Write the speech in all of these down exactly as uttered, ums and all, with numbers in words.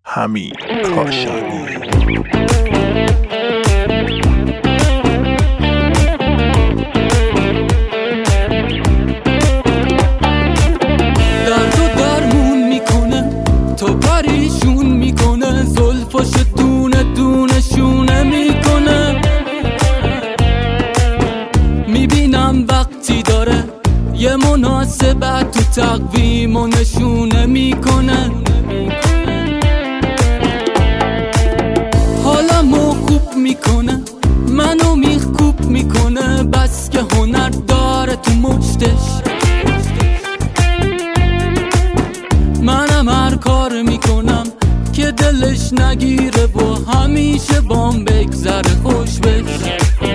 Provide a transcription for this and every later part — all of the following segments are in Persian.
حمید کاشانی. درد و درمون میکنه، تو پریشون میکنه، زلفاش دونه دونه شونه میکنه. میبینم وقتی داره یه مناسبت تو تقویم و نشونه میکنه. حالمو خوب میکنه، منو میخکوب میکنه، بس که هنر داره تو مجدش. منم هر کار میکنم که دلش نگیره و همیشه بام بگذره خوش بش.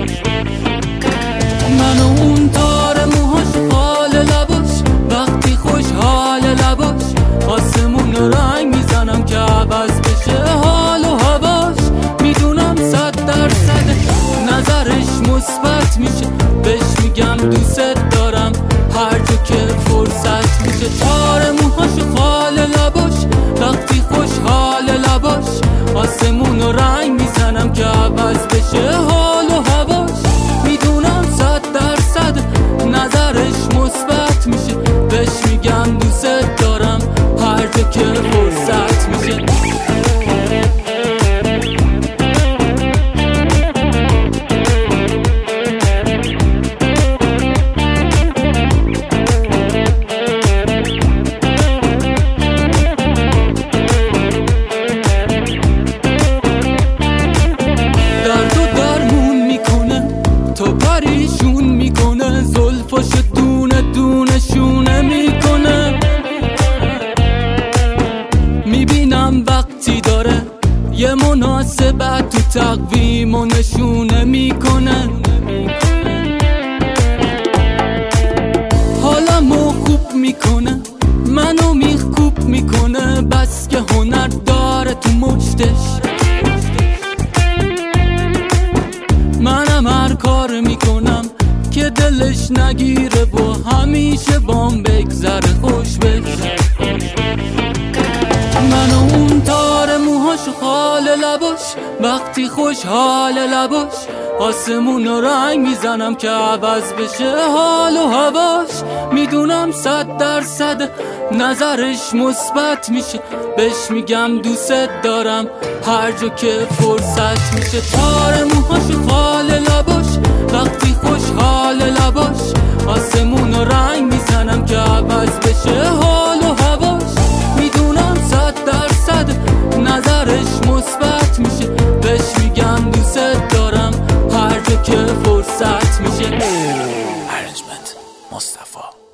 منو اون تار موهاش خال لباش، وقتی خوشحال لباش، آسمون رنگ میزنم که عوض بشه حال و هواش. میدونم صد درصد نظرش مثبت میشه، بهش میگم دوست دارم هر جا که فرصت میشه. تار موهاش خال لباش، وقتی خوشحال لباش، آسمون رنگ میزنم که عوض بشه حال و هواش. میدونم صد درصد نظرش مثبت میشه، بهش میگم دوست دارم هر جا که فرصت میشه. پریشون میکنه، زلفاش دونه دونه شونه میکنه. میبینم وقتی داره یه مناسبت تو تقویم و نشونه میکنه. حالمو خوب میکنه، منو میخکوب میکنه، بس که هنر داره تو مجدش. منم هر کار میکنم که دلش نگیره و همیشه بام بگذره خوش بش. منو اون تار موهاش خال لباش، وقتی خوشحال لباش، آسمون رنگ میزنم که عوض بشه حال و هواش. میدونم صد درصد نظرش مثبت میشه، بهش میگم دوست دارم هر جا که فرصت میشه. تار موهاش خال لباش، وقتی خوشحال لباش، آسمون رنگ میزنم که عوض بشه حال و هواش. میدونم صد درصد نظرش مثبت میشه، بهش میگم دوست دارم هر جا که فرصت میشه. ارجمند مصطفی.